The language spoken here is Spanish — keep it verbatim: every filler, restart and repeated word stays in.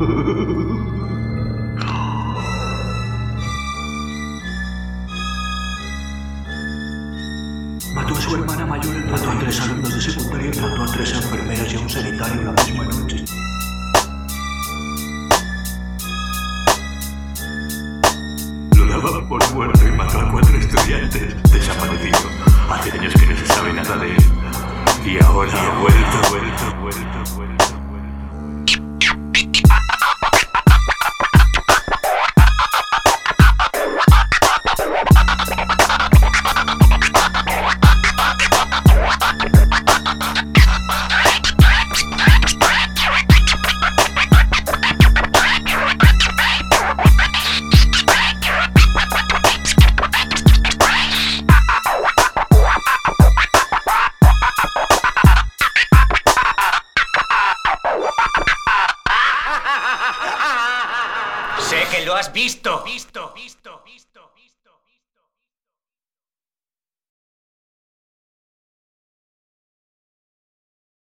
Mató a su hermana mayor, mató a tres alumnos de secundaria, mató a tres enfermeras y a un sanitario la misma noche. Lo daban por muerto y mató a cuatro estudiantes. Desaparecido. Hace años que no se sabe nada de él. Y ahora ha vuelto, vuelto, vuelto, vuelto. Sé que lo has visto. Visto, visto.